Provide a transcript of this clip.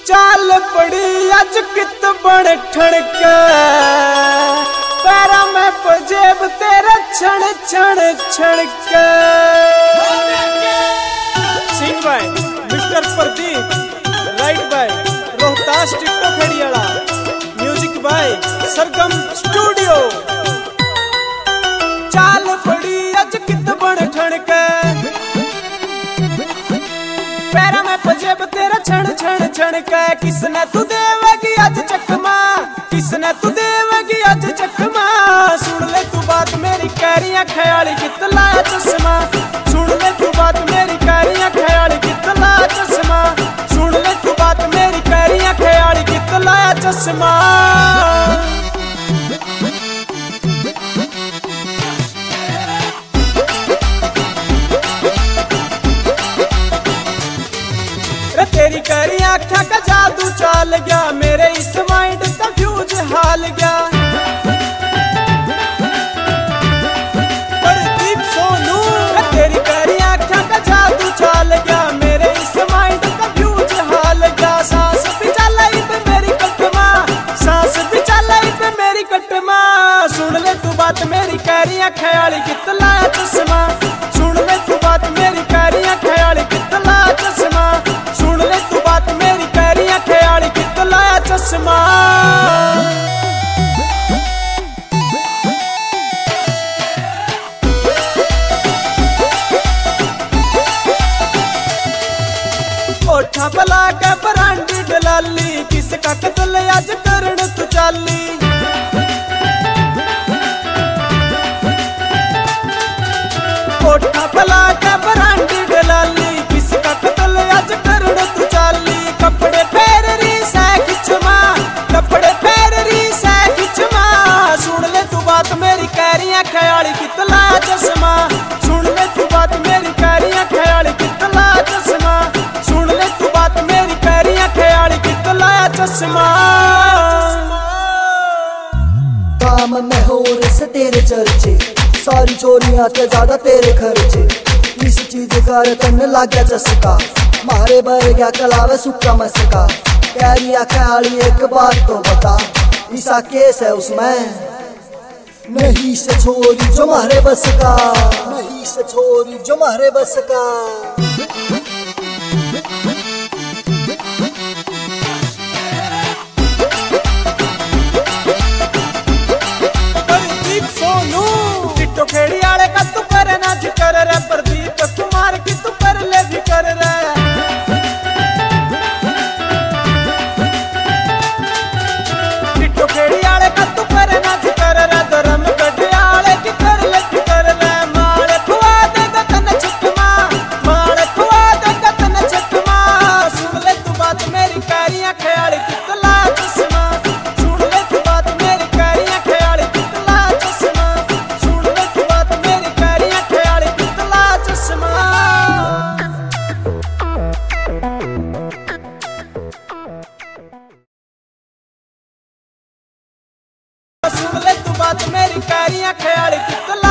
चाल पड़ी अज कित बन ठणके पैरा में पजेब तेरा छण छण छणके। सिंह भाई मिस्टर प्रदीप, राइट भाई रोहतास टिक्टो खेड़ियाला, म्यूजिक भाई सरगम स्टूडियो। चाल पड़ी अज कित बन ठणके पैरा में पजेब तेरा छण छण छणके। किसने तू देवेगी आज चकमा, किसने तू देवेगी आज चकमा। सुन ले तू बात मेरी कैरियां ख्याली कित लाया चश्मा। सुन ले तू बात मेरी कैरियां ख्याली कित लाया चश्मा। सुन ले तू बात मेरी कैरियां ख्याली कित लाया चश्मा। तेरी करी आख्या का जादू चाल गया, मेरे इस माइंड का फ्यूज हाल गया। प्रदीप सोनू तेरी करी आख्या का जादू चाल गया, मेरे इस माइंड का फ्यूज हाल गया। सांस भी चलाई पे मेरी कटमा, सांस भी चलाई पे मेरी कटमा। सुन ले तू बात मेरी कैरियां ख्याली कित लाया चश्मा। सुन ले तू बात मेरी कैरियां ख्याली कित लाया चश्मा। सुन ले तू बात मेरी कैरियां ख्याली कित लाया चश्मा। ओठा पला के बरांडी डलाली, किसका कत्ल आज करन तू चाली। ओठा पला के बरांडी डलाली, किसका कत्ल आज करन तू चाली। कपड़े पैर री से खिचमा, कपड़े पैर री से खिचमा। सुन ले तू बात मेरी कैरियां ख्याली कित लाया चश्मा। सुन ले तू बात मेरी कैरियां ख्याली कित लाया चश्मा। सुन ले तू बात मेरी कैरियां ख्याली कित लाया चश्मा। काम में हो से तेरे चर्चे, सारी चोरियां के ज्यादा तेरे खर्चे। इस चीज का तन लग गया चस्का, मारे बर गया कलावे सुक्का मस्का। कैरिया ख्याली एक बात तो बता, ऐसा केस है उसमें नहीं से छोरी जो मारे बस का, नहीं से छोरी जो मारे बस का। प्रदीप सोनू टिक्टो खेड़ियाले का तू करे ना जिक्र रे। प्रदीप कुमार की तू कर ले भी कर रे। टिक्टो खेड़ियाले का तू करे ना जिक्र रे। धर्म गढ़ियाले की कर ले भी कर रे। मार खुआ देगा तन चकमा, मार खुआ देगा तन चकमा। सुन ले तू बात मेरी कैरियां ख्याली कित लाया चश्मा। सुन ले तू बात मेरी कैरियां ख्याली कित लाया चश्मा। सुन ले तू बात मेरी कैरियां ख्याली कित लाया चश्मा। सुन ले तू बात मेरी कैरियां ख्याली कित